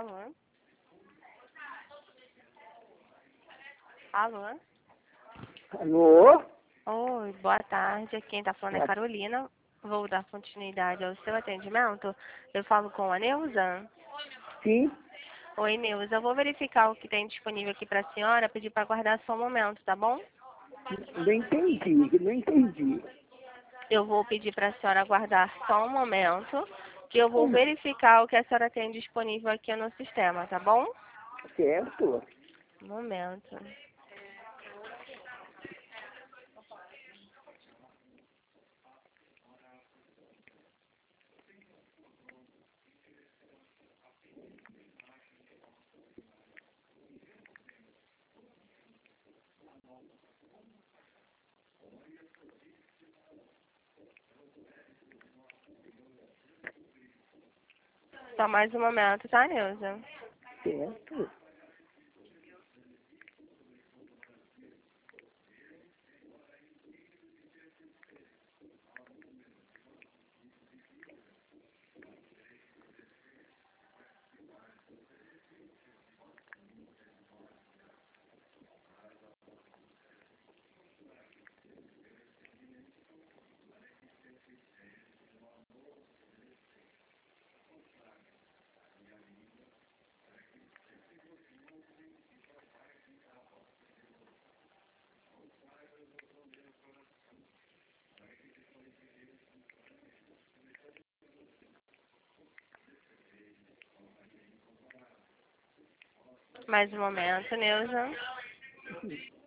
Alô? Alô? Alô? Oi, boa tarde. Quem tá falando é Carolina. Vou dar continuidade ao seu atendimento. Eu falo com a Neuza. Sim, Oi, Neuza. Eu vou verificar o que tem disponível aqui para a senhora, pedir para aguardar só um momento, tá bom? não entendi, não entendi. Eu vou pedir para a senhora aguardar só um momento, que eu vou verificar o que a senhora tem disponível aqui no sistema, tá bom? Certo? Um momento. Só mais um momento, tá, Neuza? Certo. Mais um momento, Neuza.